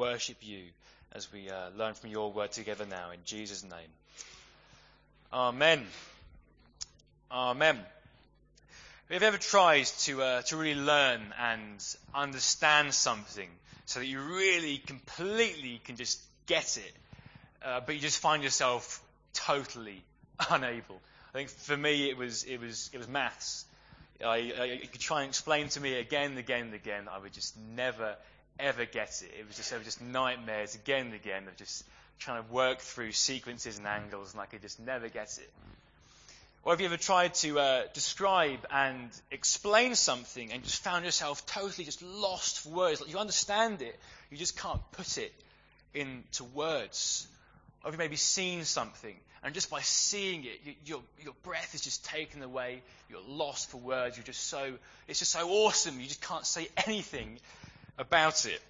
worship you as we learn from your word together now. In Jesus' name. Amen. Amen. Have you ever tried to really learn and understand something so that you really completely can just get it, but you just find yourself totally unable? I think for me it was maths. You could try and explain to me again and again and again. I would just never ever get it. It was just nightmares again and again of just trying to work through sequences and angles, and I could just never get it. Or have you ever tried to describe and explain something and just found yourself totally just lost for words? Like you understand it, you just can't put it into words. Or have you maybe seen something, and just by seeing it, your breath is just taken away, you're lost for words, it's just so awesome, you just can't say anything about it.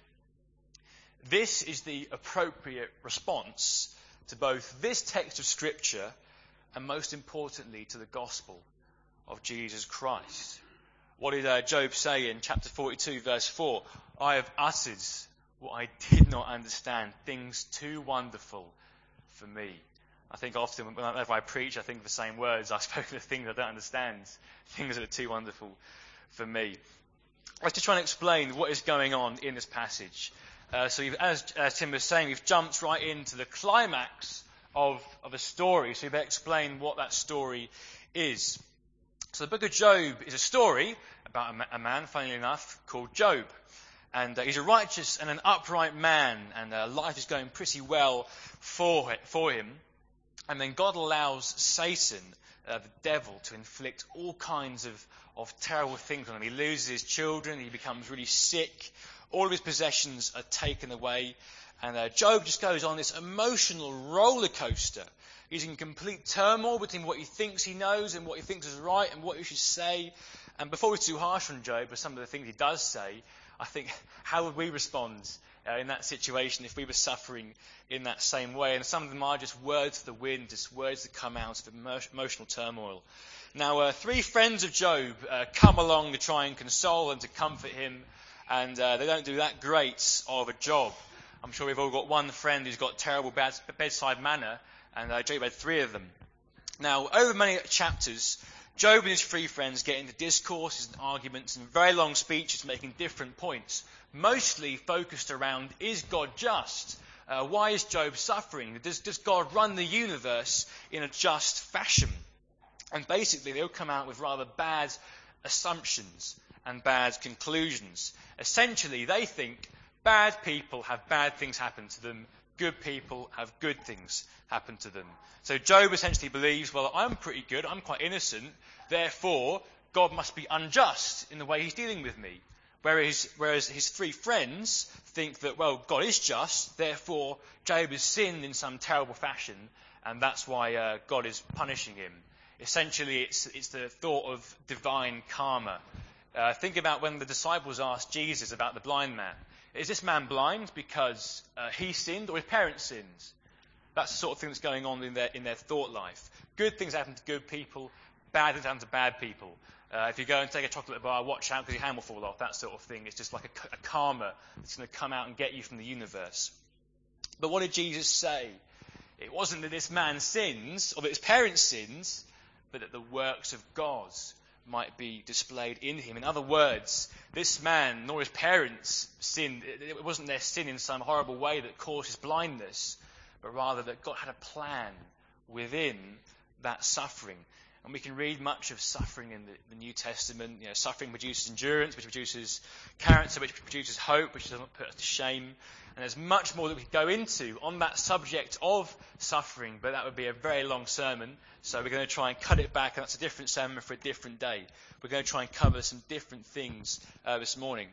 This is the appropriate response to both this text of Scripture and most importantly to the gospel of Jesus Christ. What did Job say in chapter 42 verse 4? I have uttered what I did not understand, things too wonderful for me. I think often whenever I preach, I think the same words. I've spoken of things I don't understand, things that are too wonderful for me. Let's just try and explain what is going on in this passage. So as Tim was saying, we've jumped right into the climax of a story. So we better explain what that story is. So the book of Job is a story about a man, funnily enough, called Job. And he's a righteous and an upright man, and life is going pretty well for him. And then God allows Satan, the devil, to inflict all kinds of terrible things on him. He loses his children, he becomes really sick, all of his possessions are taken away. And Job just goes on this emotional roller coaster. He's in complete turmoil between what he thinks he knows and what he thinks is right and what he should say. And before we're too harsh on Job, with some of the things he does say, I think, how would we respond in that situation if we were suffering in that same way? And some of them are just words of the wind, just words that come out of emotional turmoil. Now, three friends of Job come along to try and console and to comfort him, and they don't do that great of a job. I'm sure we've all got one friend who's got terrible bedside manner, and Job had three of them. Now, over many chapters, Job and his three friends get into discourses and arguments and very long speeches making different points, mostly focused around, is God just? Why is Job suffering? Does God run the universe in a just fashion? And basically, they'll come out with rather bad assumptions and bad conclusions. Essentially, they think bad people have bad things happen to them, good people have good things happen to them. So Job essentially believes, well, I'm pretty good, I'm quite innocent, therefore God must be unjust in the way he's dealing with me. Whereas his three friends think that, well, God is just, therefore Job has sinned in some terrible fashion, and that's why God is punishing him. Essentially, it's the thought of divine karma. Think about when the disciples asked Jesus about the blind man. Is this man blind because he sinned or his parents sinned? That's the sort of thing that's going on in their thought life. Good things happen to good people, bad things happen to bad people. If you go and take a chocolate bar, watch out because your hand will fall off, that sort of thing. It's just like a karma that's going to come out and get you from the universe. But what did Jesus say? It wasn't that this man sins or that his parents sins, but that the works of God might be displayed in him. In other words, this man nor his parents sinned. It wasn't their sin in some horrible way that caused his blindness, but rather that God had a plan within that suffering. And we can read much of suffering in the New Testament. You know, suffering produces endurance, which produces character, which produces hope, which doesn't put us to shame. And there's much more that we could go into on that subject of suffering, but that would be a very long sermon. So we're going to try and cut it back, and that's a different sermon for a different day. We're going to try and cover some different things this morning.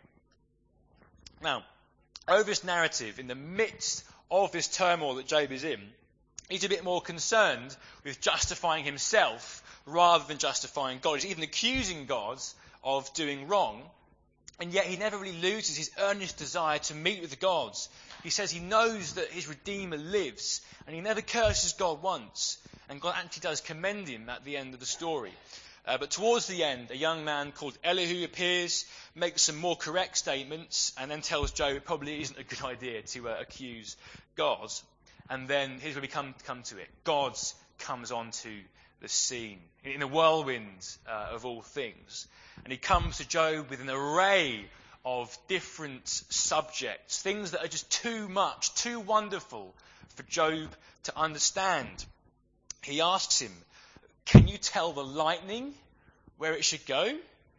Now, over this narrative, in the midst of this turmoil that Job is in, he's a bit more concerned with justifying himself rather than justifying God. He's even accusing God of doing wrong, and yet he never really loses his earnest desire to meet with the gods. He says he knows that his Redeemer lives, and he never curses God once. And God actually does commend him at the end of the story. But towards the end, a young man called Elihu appears, makes some more correct statements, and then tells Job it probably isn't a good idea to accuse God. And then here's where we come to it. God comes onto the scene in a whirlwind of all things. And he comes to Job with an array of different subjects, things that are just too much, too wonderful for Job to understand. He asks him, can you tell the lightning where it should go?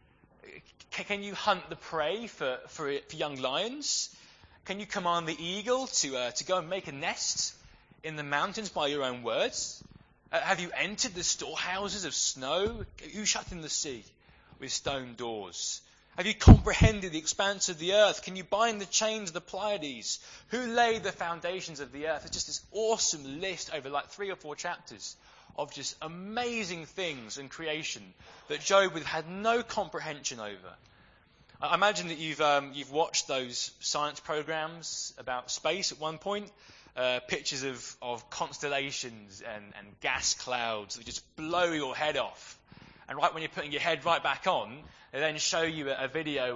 Can you hunt the prey for young lions? Can you command the eagle to go and make a nest in the mountains by your own words? Have you entered the storehouses of snow? Who shut in the sea with stone doors? Have you comprehended the expanse of the earth? Can you bind the chains of the Pleiades? Who laid the foundations of the earth? It's just this awesome list over like 3 or 4 chapters of just amazing things in creation that Job had no comprehension over. I imagine that you've watched those science programs about space at one point. Pictures of constellations and gas clouds that just blow your head off. And right when you're putting your head right back on, they then show you a video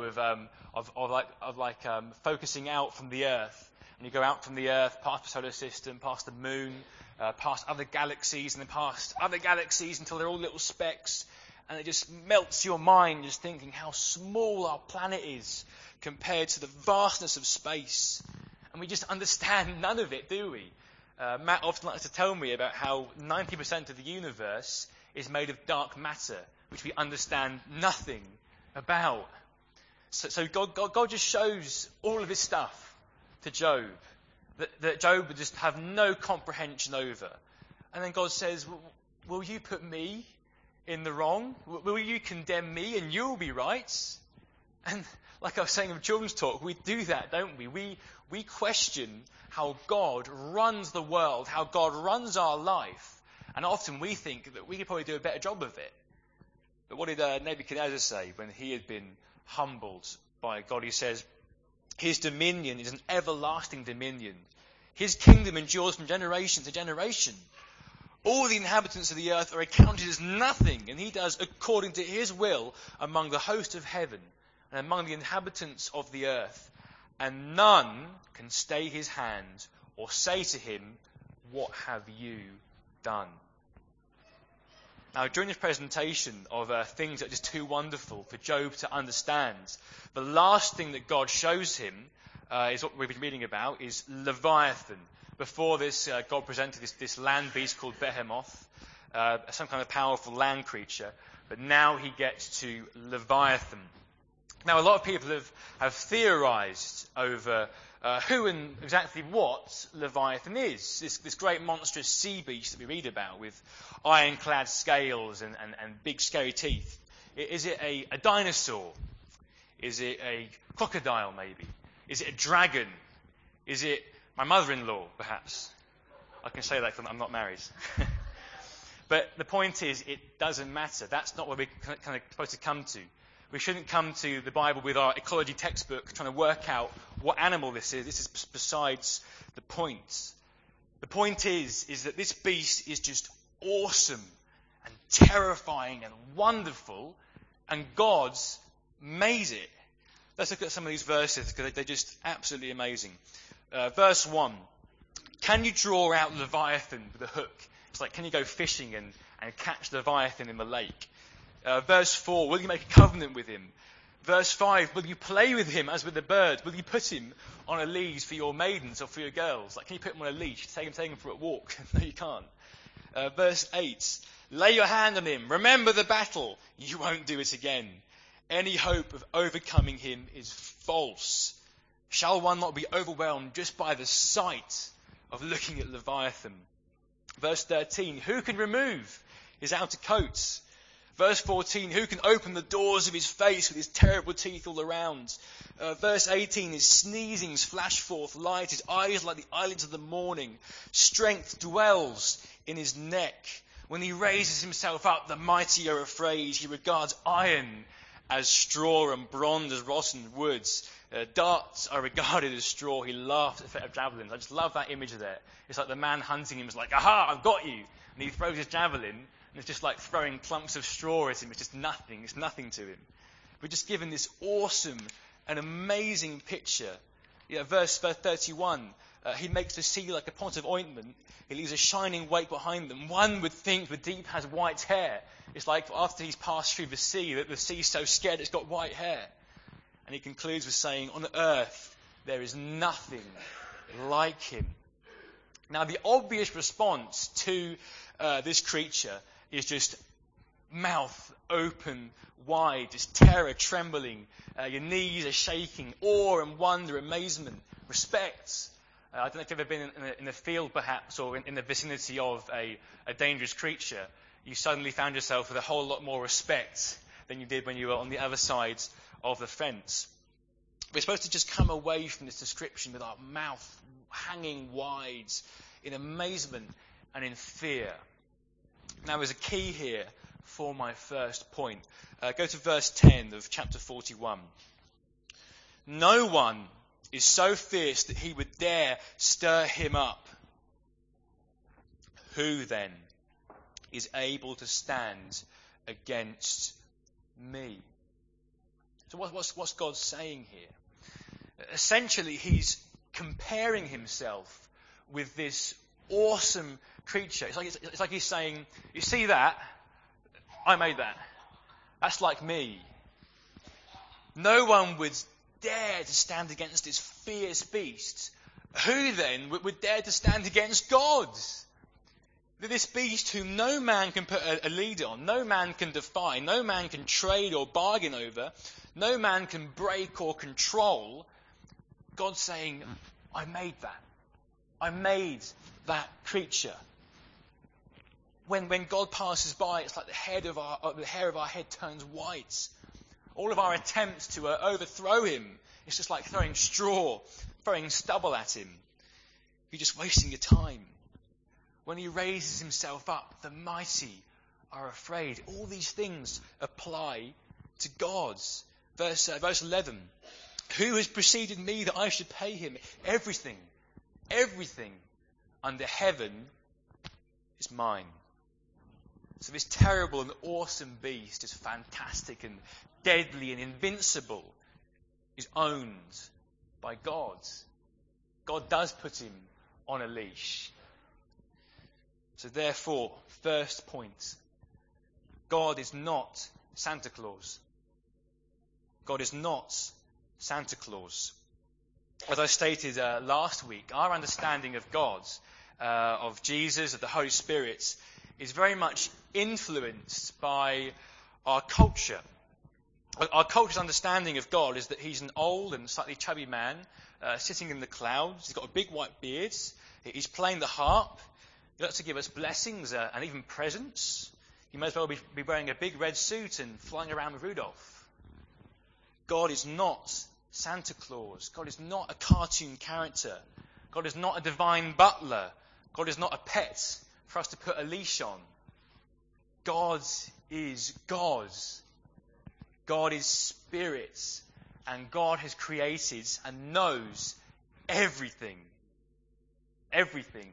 of focusing out from the Earth. And you go out from the Earth, past the solar system, past the moon, past other galaxies, and then past other galaxies until they're all little specks. And it just melts your mind just thinking how small our planet is compared to the vastness of space. And we just understand none of it, do we? Matt often likes to tell me about how 90% of the universe is made of dark matter, which we understand nothing about. So God just shows all of his stuff to Job, that Job would just have no comprehension over. And then God says, will you put me in the wrong? Will you condemn me and you'll be right? And like I was saying in children's talk, we do that, don't we? We question how God runs the world, how God runs our life. And often we think that we could probably do a better job of it. But what did Nebuchadnezzar say when he had been humbled by God? He says, his dominion is an everlasting dominion. His kingdom endures from generation to generation. All the inhabitants of the earth are accounted as nothing, and he does according to his will among the host of heaven and among the inhabitants of the earth. And none can stay his hand or say to him, what have you done? Now, during this presentation of things that are just too wonderful for Job to understand, the last thing that God shows him is what we've been reading about, is Leviathan. Before this, God presented this land beast called Behemoth, some kind of powerful land creature. But now he gets to Leviathan. Now, a lot of people have theorized over who and exactly what Leviathan is. This great monstrous sea beast that we read about with ironclad scales and big scary teeth. Is it a dinosaur? Is it a crocodile maybe? Is it a dragon? Is it my mother-in-law perhaps? I can say that because I'm not married. But the point is, it doesn't matter. That's not what we're kind of supposed to come to. We shouldn't come to the Bible with our ecology textbook trying to work out what animal this is. This is besides the point. The point is that this beast is just awesome and terrifying and wonderful, and God's made it. Let's look at some of these verses because they're just absolutely amazing. Verse 1. Can you draw out Leviathan with a hook? It's like, can you go fishing and catch Leviathan in the lake? Verse 4, will you make a covenant with him? Verse 5, will you play with him as with a bird? Will you put him on a leash for your maidens or for your girls? Like, can you put him on a leash, take him for a walk? No, you can't. Verse 8, lay your hand on him. Remember the battle. You won't do it again. Any hope of overcoming him is false. Shall one not be overwhelmed just by the sight of looking at Leviathan? Verse 13, who can remove his outer coats? Verse 14, who can open the doors of his face with his terrible teeth all around? Verse 18, his sneezings flash forth light, his eyes like the eyelids of the morning. Strength dwells in his neck. When he raises himself up, the mighty are afraid. He regards iron as straw and bronze as rotten woods. Darts are regarded as straw. He laughed at of javelins. I just love that image there. It's like the man hunting him is like, aha, I've got you. And he throws his javelin, and it's just like throwing clumps of straw at him. It's just nothing. It's nothing to him. We're just given this awesome and amazing picture. Verse 31, he makes the sea like a pot of ointment. He leaves a shining wake behind them. One would think the deep has white hair. It's like after he's passed through the sea, that the sea's so scared it's got white hair. And he concludes with saying, on earth there is nothing like him. Now the obvious response to this creature is just mouth open wide, just terror trembling, your knees are shaking, awe and wonder, amazement, respect. I don't know if you've ever been in the field perhaps, or in the vicinity of a dangerous creature. You suddenly found yourself with a whole lot more respect than you did when you were on the other side of the fence. We're supposed to just come away from this description with our mouth hanging wide in amazement and in fear. Now there's a key here for my first point. Go to verse 10 of chapter 41. No one is so fierce that he would dare stir him up. Who then is able to stand against me? So what's God saying here? Essentially, he's comparing himself with this awesome creature. It's like he's saying, you see that? I made that. That's like me. No one would dare to stand against this fierce beast. Who then would dare to stand against God? This beast whom no man can put a lead on, no man can defy, no man can trade or bargain over, no man can break or control. God's saying, I made that. I made that creature. When God passes by, it's like the hair of our head turns white. All of our attempts to overthrow him, it's just like throwing straw, throwing stubble at him. You're just wasting your time. When he raises himself up, the mighty are afraid. All these things apply to God. Verse 11. Who has preceded me that I should pay him? Everything under heaven is mine. So this terrible and awesome beast is fantastic and deadly and invincible, is owned by God. God does put him on a leash. So therefore, first point, God is not Santa Claus. God is not Santa Claus. As I stated last week, our understanding of God, of Jesus, of the Holy Spirit, is very much influenced by our culture. Our culture's understanding of God is that he's an old and slightly chubby man sitting in the clouds. He's got a big white beard. He's playing the harp. He likes to give us blessings and even presents. He may as well be wearing a big red suit and flying around with Rudolph. God is not Santa Claus. God is not a cartoon character. God is not a divine butler. God is not a pet for us to put a leash on. God is God. God is spirit. And God has created and knows everything. Everything.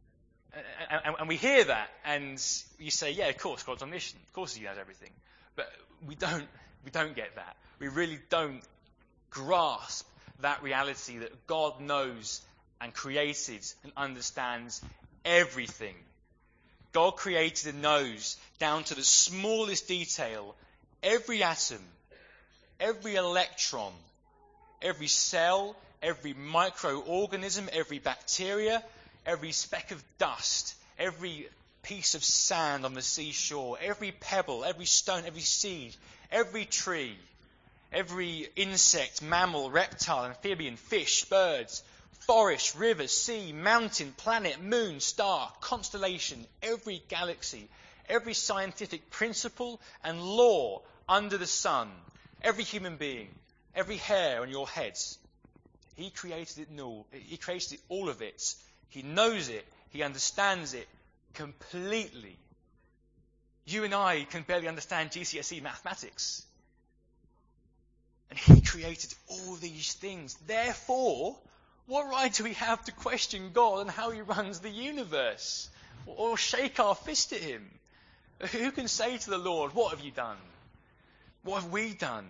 And we hear that and you say, yeah, of course, God's omniscient. Of course he has everything. But we don't get that. We really don't grasp that reality that God knows and created and understands everything. God created and knows down to the smallest detail every atom, every electron, every cell, every microorganism, every bacteria, every speck of dust, every piece of sand on the seashore, every pebble, every stone, every seed, every tree, every insect, mammal, reptile, amphibian, fish, birds, forest, river, sea, mountain, planet, moon, star, constellation, every galaxy, every scientific principle and law under the sun, every human being, every hair on your head. He created it all. He created all of it. He knows it. He understands it completely. You and I can barely understand GCSE mathematics. And he created all these things. Therefore, what right do we have to question God and how he runs the universe? Or shake our fist at him? Who can say to the Lord, what have you done? What have we done?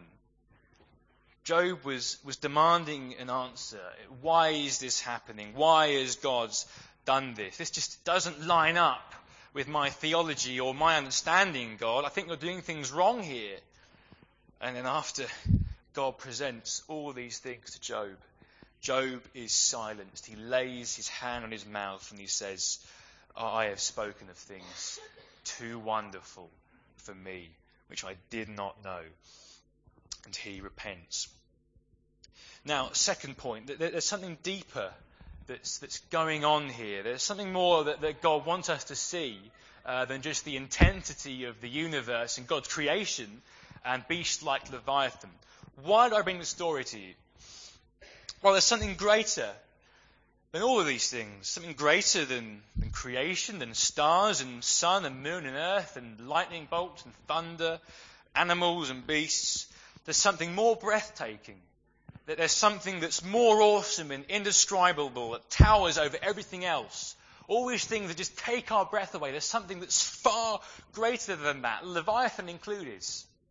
Job was demanding an answer. Why is this happening? Why has God done this? This just doesn't line up with my theology or my understanding, God. I think you're doing things wrong here. And then after God presents all these things to Job, Job is silenced. He lays his hand on his mouth and he says, I have spoken of things too wonderful for me, which I did not know. And he repents. Now, second point, there's something deeper that's going on here. There's something more that God wants us to see than just the intensity of the universe and God's creation and beasts like Leviathan. Why do I bring this story to you? Well, there's something greater than all of these things. Something greater than creation, than stars and sun and moon and earth and lightning bolts and thunder, animals and beasts. There's something more breathtaking. That there's something that's more awesome and indescribable, that towers over everything else. All these things that just take our breath away. There's something that's far greater than that, Leviathan included.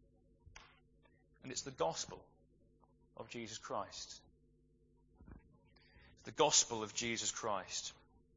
And it's the gospel of Jesus Christ. It's the gospel of Jesus Christ.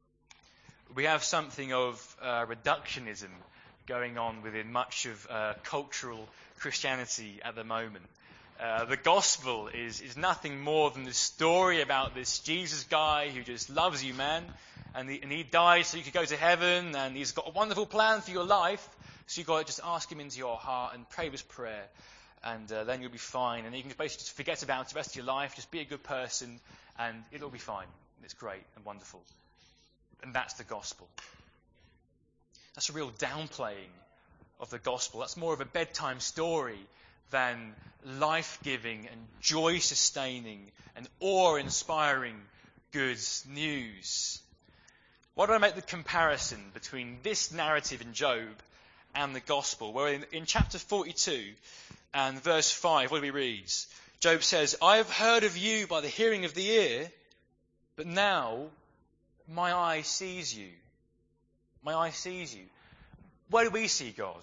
We have something of reductionism going on within much of cultural Christianity at the moment. The gospel is nothing more than this story about this Jesus guy who just loves you, man. And he died so you could go to heaven, and he's got a wonderful plan for your life. So you've got to just ask him into your heart and pray this prayer, and then you'll be fine. And you can basically just forget about it the rest of your life, just be a good person, and it'll be fine. It's great and wonderful. And that's the gospel. That's a real downplaying of the gospel. That's more of a bedtime story than life-giving and joy-sustaining and awe-inspiring good news. Why do I make the comparison between this narrative in Job and the gospel? Well, in chapter 42 and verse 5, what do we read? Job says, I have heard of you by the hearing of the ear, but now my eye sees you. My eye sees you. Where do we see God?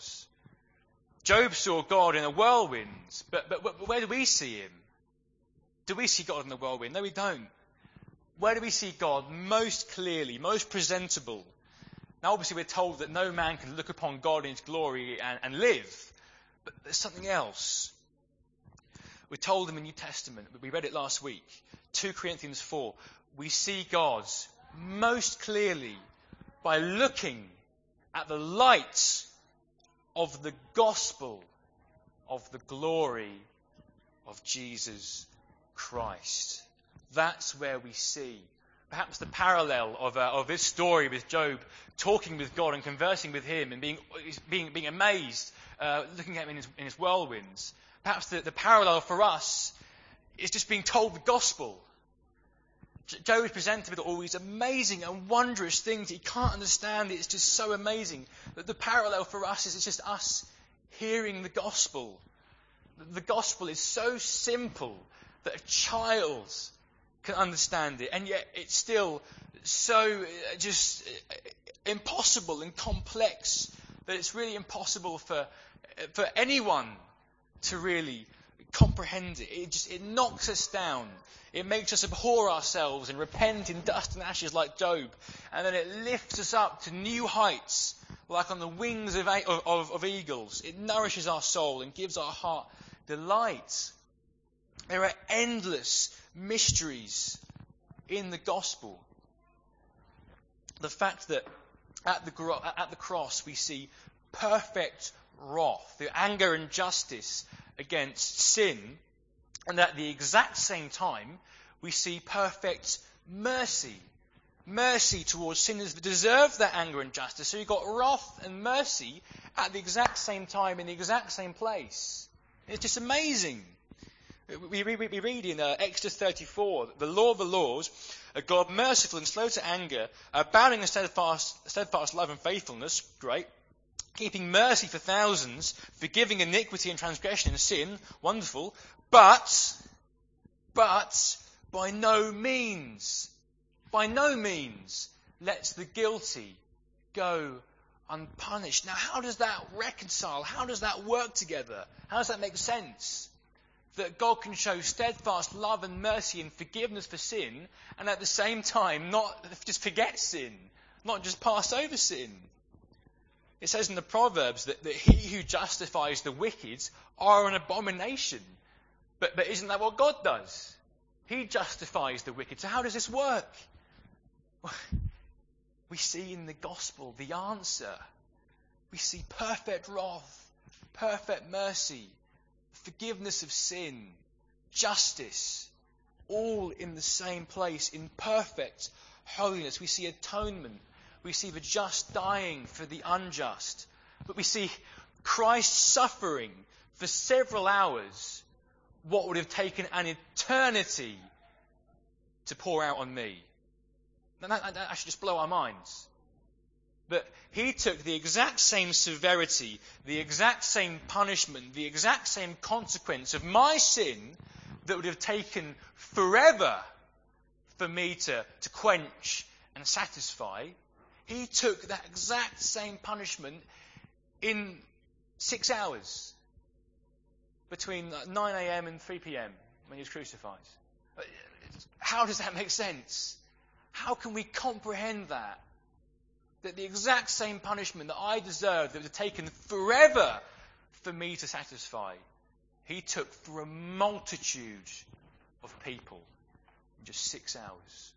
Job saw God in a whirlwind, but where do we see him? Do we see God in the whirlwind? No, we don't. Where do we see God most clearly, most presentable? Now, obviously, we're told that no man can look upon God in his glory and live, but there's something else. We're told in the New Testament, we read it last week, 2 Corinthians 4, we see God most clearly by looking at the light of the gospel of the glory of Jesus Christ. That's where we see perhaps the parallel of this story with Job talking with God and conversing with him and being amazed, looking at him in his whirlwinds. Perhaps the parallel for us is just being told the gospel. Job is presented with all these amazing and wondrous things he can't understand. It's just so amazing. That the parallel for us is it's just us hearing the gospel. The gospel is so simple that a child can understand it, and yet it's still so just impossible and complex that it's really impossible for anyone to really comprehend it. It knocks us down. It makes us abhor ourselves and repent in dust and ashes like Job. And then it lifts us up to new heights like on the wings of eagles. It nourishes our soul and gives our heart delight. There are endless mysteries in the gospel. The fact that at the cross we see perfect wrath, the anger and justice against sin, and at the exact same time we see perfect mercy towards sinners that deserve that anger and justice. So you've got wrath and mercy at the exact same time in the exact same place. It's just amazing. We read in Exodus 34, the law of the laws, a God merciful and slow to anger, abounding in steadfast love and faithfulness, great, keeping mercy for thousands, forgiving iniquity and transgression and sin, wonderful, But by no means lets the guilty go unpunished. Now, how does that reconcile? How does that work together? How does that make sense? That God can show steadfast love and mercy and forgiveness for sin, and at the same time not just forget sin, not just pass over sin. It says in the Proverbs that he who justifies the wicked are an abomination. But isn't that what God does? He justifies the wicked. So how does this work? We see in the gospel the answer. We see perfect wrath, perfect mercy, forgiveness of sin, justice, all in the same place, in perfect holiness. We see atonement. We see the just dying for the unjust. But we see Christ suffering for several hours what would have taken an eternity to pour out on me. That should just blow our minds. But he took the exact same severity, the exact same punishment, the exact same consequence of my sin that would have taken forever for me to quench and satisfy. He took that exact same punishment in 6 hours between 9 a.m. and 3 p.m. when he was crucified. How does that make sense? How can we comprehend that? That the exact same punishment that I deserved, that would have taken forever for me to satisfy, he took for a multitude of people in just 6 hours.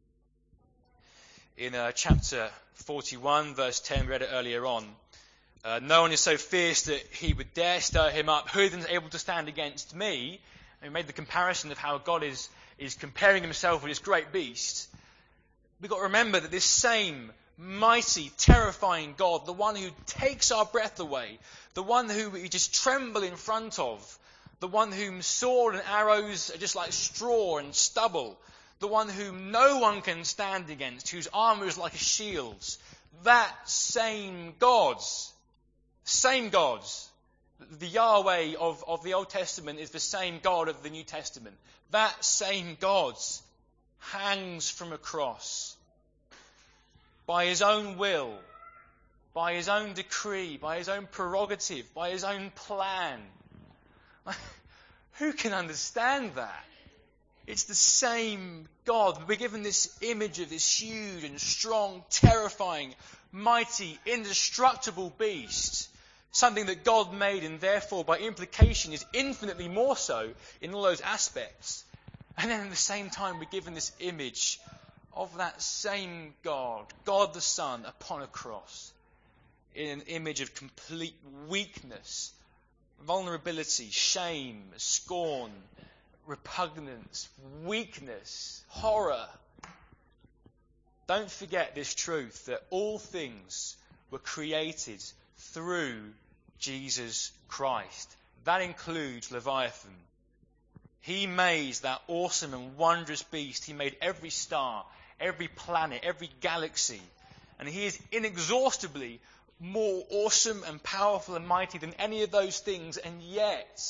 In chapter 41, verse 10, we read it earlier on, no one is so fierce that he would dare stir him up. Who then is able to stand against me? And we made the comparison of how God is comparing himself with this great beast. We've got to remember that this same mighty, terrifying God, the one who takes our breath away, the one who we just tremble in front of, the one whom sword and arrows are just like straw and stubble, the one whom no one can stand against, whose armour is like a shield, that same God, the Yahweh of the Old Testament is the same God of the New Testament. That same God hangs from a cross by his own will, by his own decree, by his own prerogative, by his own plan. Who can understand that? It's the same God. We're given this image of this huge and strong, terrifying, mighty, indestructible beast. Something that God made and therefore by implication is infinitely more so in all those aspects. And then at the same time we're given this image of that same God, God the Son, upon a cross, in an image of complete weakness, vulnerability, shame, scorn, repugnance, weakness, horror. Don't forget this truth that all things were created through Jesus Christ. That includes Leviathan. He made that awesome and wondrous beast. He made every star, every planet, every galaxy. And he is inexhaustibly more awesome and powerful and mighty than any of those things. And yet,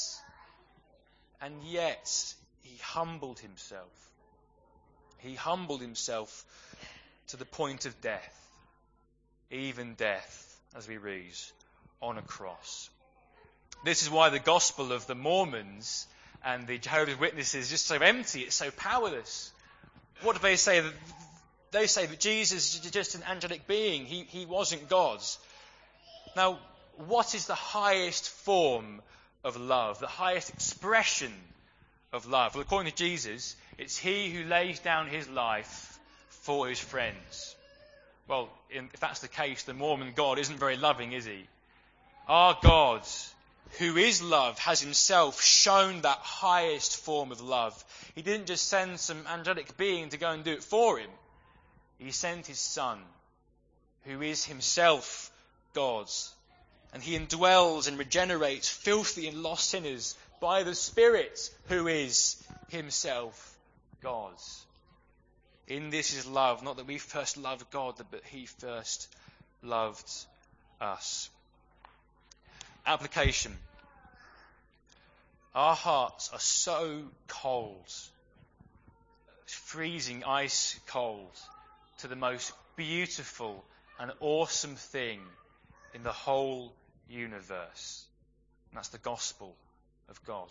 he humbled himself. He humbled himself to the point of death. Even death, as we read, on a cross. This is why the gospel of the Mormons and the Jehovah's Witnesses is just so empty, it's so powerless. What do they say? They say that Jesus is just an angelic being. He wasn't God. Now, what is the highest form of love? The highest expression of love? Well, according to Jesus, it's he who lays down his life for his friends. Well, if that's the case, the Mormon God isn't very loving, is he? Our God, who is love, has himself shown that highest form of love. He didn't just send some angelic being to go and do it for him. He sent his Son, who is himself God. And he indwells and regenerates filthy and lost sinners by the Spirit, who is himself God. In this is love, not that we first loved God, but he first loved us. Application. Our hearts are so cold, freezing ice cold, to the most beautiful and awesome thing in the whole universe. And that's the gospel of God.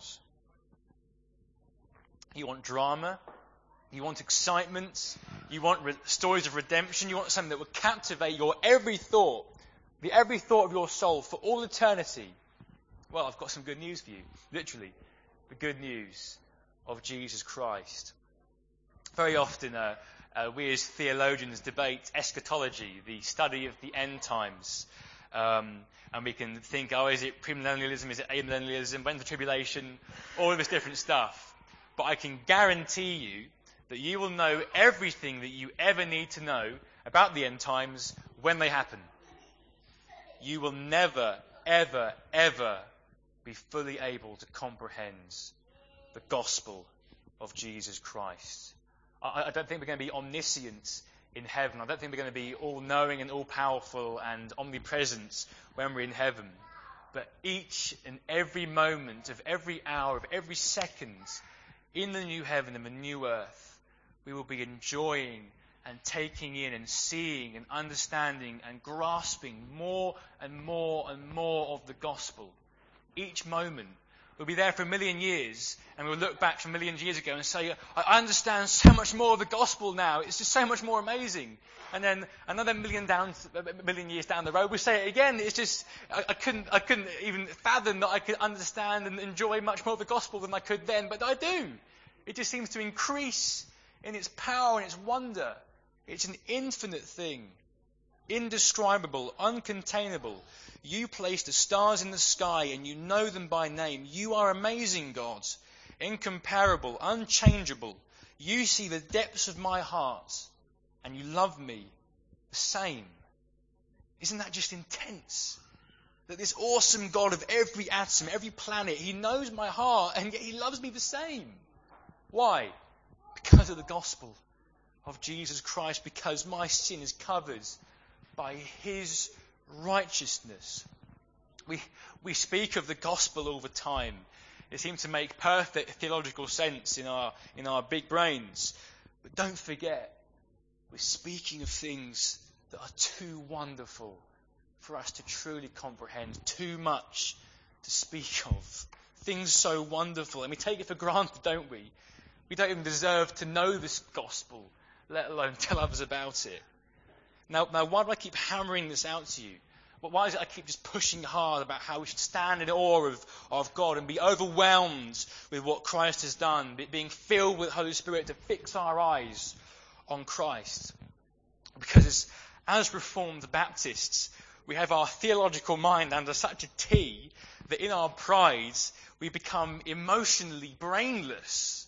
You want drama, you want excitement, you want stories of redemption, you want something that will captivate your every thought of your soul for all eternity. Well, I've got some good news for you. Literally, the good news of Jesus Christ. Very often, we as theologians debate eschatology, the study of the end times. And we can think, is it premillennialism, is it amillennialism, when's the tribulation, all of this different stuff. But I can guarantee you that you will know everything that you ever need to know about the end times when they happen. You will never, ever, ever be fully able to comprehend the gospel of Jesus Christ. I don't think we're going to be omniscient in heaven. I don't think we're going to be all-knowing and all-powerful and omnipresent when we're in heaven. But each and every moment of every hour, of every second, in the new heaven and the new earth, we will be enjoying and taking in and seeing and understanding and grasping more and more and more of the gospel. Each moment. We'll be there for 1,000,000 years, and we'll look back from millions of years ago and say, I understand so much more of the gospel now. It's just so much more amazing. And then another 1,000,000 years down the road, we'll say it again. It's just, I couldn't even fathom that I could understand and enjoy much more of the gospel than I could then, but I do. It just seems to increase in its power and its wonder. It's an infinite thing, indescribable, uncontainable. You place the stars in the sky and you know them by name. You are amazing, God, incomparable, unchangeable. You see the depths of my heart and you love me the same. Isn't that just intense? That this awesome God of every atom, every planet, he knows my heart and yet he loves me the same. Why? Because of the gospel of Jesus Christ, because my sin is covered by his righteousness. We speak of the gospel all the time. It seems to make perfect theological sense in our big brains. But don't forget, we're speaking of things that are too wonderful for us to truly comprehend, too much to speak of. Things so wonderful, and we take it for granted, don't we? We don't even deserve to know this gospel, let alone tell others about it. Now, why do I keep hammering this out to you? Why is it I keep just pushing hard about how we should stand in awe of God and be overwhelmed with what Christ has done, being filled with the Holy Spirit to fix our eyes on Christ? Because as Reformed Baptists, we have our theological mind under such a T that in our pride we become emotionally brainless.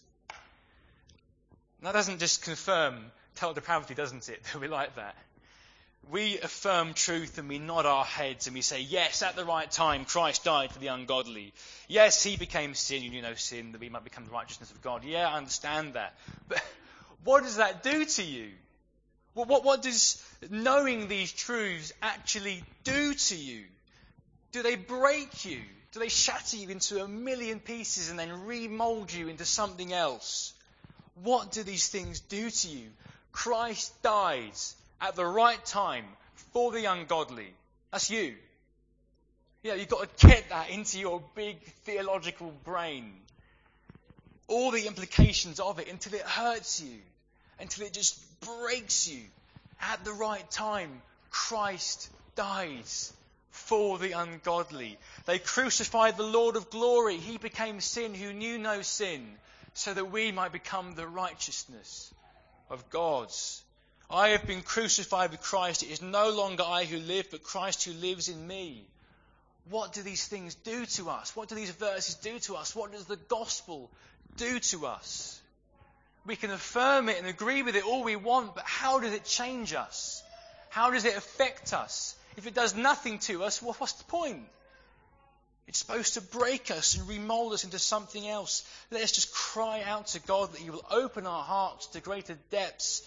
And that doesn't just confirm total depravity, doesn't it? That we like that. We affirm truth and we nod our heads and we say, yes, at the right time, Christ died for the ungodly. Yes, he became sin, you know sin, that we might become the righteousness of God. Yeah, I understand that. But what does that do to you? What does knowing these truths actually do to you? Do they break you? Do they shatter you into 1,000,000 pieces and then remold you into something else? What do these things do to you? Christ died at the right time for the ungodly. That's you. Yeah, you've got to get that into your big theological brain. All the implications of it until it hurts you, until it just breaks you. At the right time, Christ died for the ungodly. They crucified the Lord of glory. He became sin who knew no sin, so that we might become the righteousness of God. I have been crucified with Christ. It is no longer I who live, but Christ who lives in me. What do these things do to us? What do these verses do to us? What does the gospel do to us? We can affirm it and agree with it all we want, but how does it change us? How does it affect us? If it does nothing to us, what's the point? It's supposed to break us and remold us into something else. Let us just cry out to God that he will open our hearts to greater depths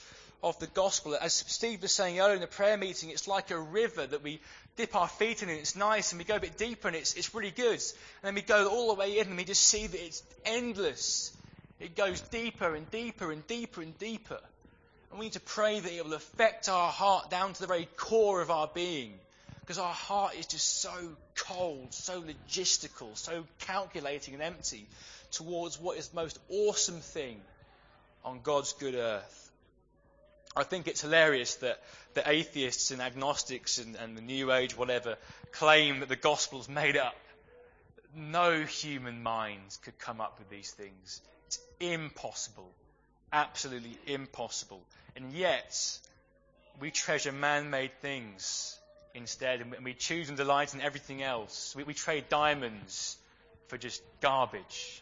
of the gospel. As Steve was saying earlier in the prayer meeting, it's like a river that we dip our feet in and it's nice, and we go a bit deeper and it's really good. And then we go all the way in and we just see that it's endless. It goes deeper and deeper and deeper and deeper. And we need to pray that it will affect our heart down to the very core of our being. Because our heart is just so cold, so logistical, so calculating and empty towards what is the most awesome thing on God's good earth. I think it's hilarious that the atheists and agnostics and the New Age, whatever, claim that the gospel's made up. No human mind could come up with these things. It's impossible. Absolutely impossible. And yet, we treasure man-made things instead, and we choose and delight in everything else. We trade diamonds for just garbage.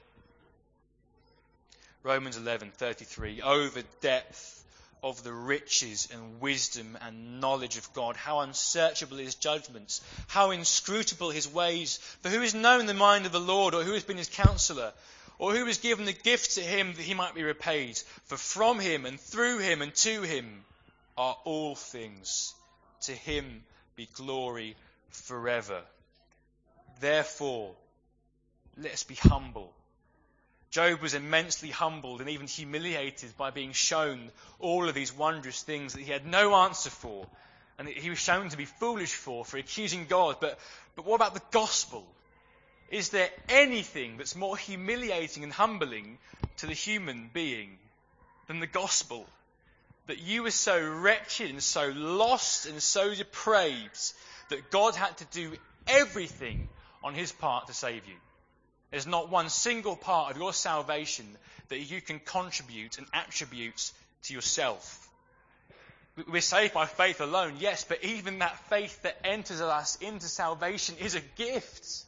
Romans 11:33. Oh, the depth of the riches and wisdom and knowledge of God. How unsearchable his judgments. How inscrutable his ways. For who has known the mind of the Lord, or who has been his counselor? Or who has given the gift to him that he might be repaid? For from him and through him and to him are all things. To him be glory forever. Therefore, let's be humble. Job was immensely humbled and even humiliated by being shown all of these wondrous things that he had no answer for, and that he was shown to be foolish for accusing God. But what about the gospel? Is there anything that's more humiliating and humbling to the human being than the gospel? That you were so wretched and so lost and so depraved that God had to do everything on his part to save you. There's not one single part of your salvation that you can contribute and attribute to yourself. We're saved by faith alone, yes, but even that faith that enters us into salvation is a gift.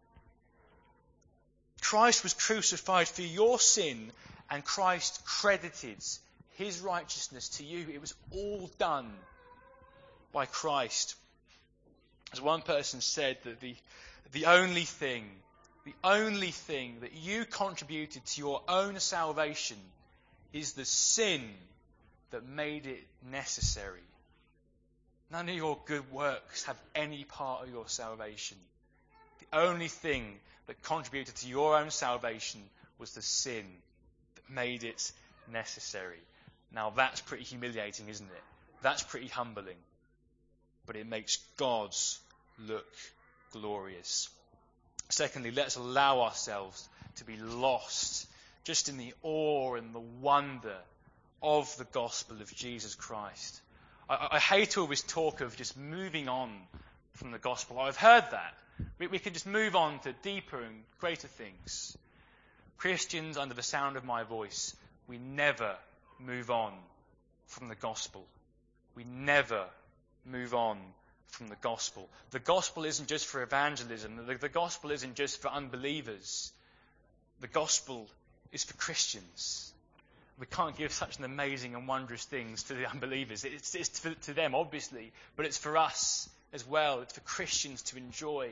Christ was crucified for your sin, and Christ credited his righteousness to you. It was all done by Christ. As one person said, that the only thing that you contributed to your own salvation is the sin that made it necessary. None of your good works have any part of your salvation. The only thing that contributed to your own salvation was the sin that made it necessary. Now that's pretty humiliating, isn't it? That's pretty humbling. But it makes God's look glorious. Secondly, let's allow ourselves to be lost just in the awe and the wonder of the gospel of Jesus Christ. I hate all this talk of just moving on from the gospel. I've heard that. We can just move on to deeper and greater things. Christians, under the sound of my voice, we never move on from the gospel. We never move on from the gospel. The gospel isn't just for evangelism. The gospel isn't just for unbelievers. The gospel is for Christians. We can't give such an amazing and wondrous things to the unbelievers. It's to them, obviously, but it's for us as well. It's for Christians to enjoy.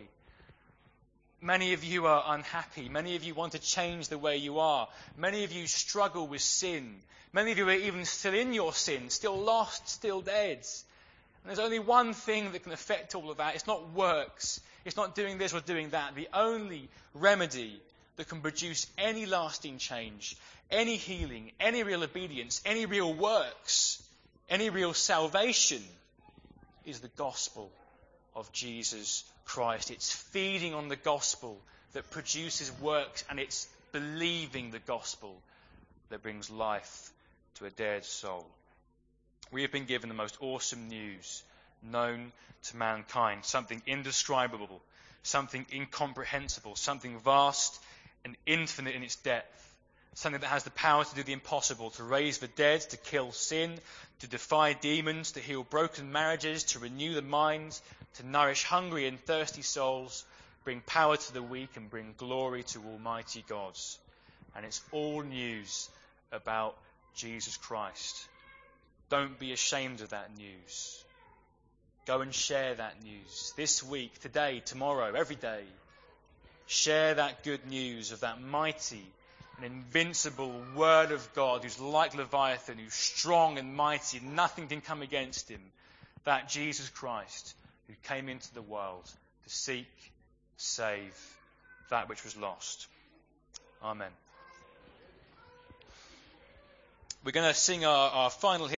Many of you are unhappy. Many of you want to change the way you are. Many of you struggle with sin. Many of you are even still in your sin, still lost, still dead. And there's only one thing that can affect all of that. It's not works. It's not doing this or doing that. The only remedy that can produce any lasting change, any healing, any real obedience, any real works, any real salvation is the gospel of Jesus Christ. It's feeding on the gospel that produces works, and it's believing the gospel that brings life to a dead soul. We have been given the most awesome news known to mankind, something indescribable, something incomprehensible, something vast and infinite in its depth, something that has the power to do the impossible, to raise the dead, to kill sin, to defy demons, to heal broken marriages, to renew the mind, to nourish hungry and thirsty souls, bring power to the weak, and bring glory to Almighty God. And it's all news about Jesus Christ. Don't be ashamed of that news. Go and share that news this week, today, tomorrow, every day. Share that good news of that mighty, an invincible Word of God who's like Leviathan, who's strong and mighty, nothing can come against him. That Jesus Christ who came into the world to seek, save that which was lost. Amen. We're going to sing our final hymn.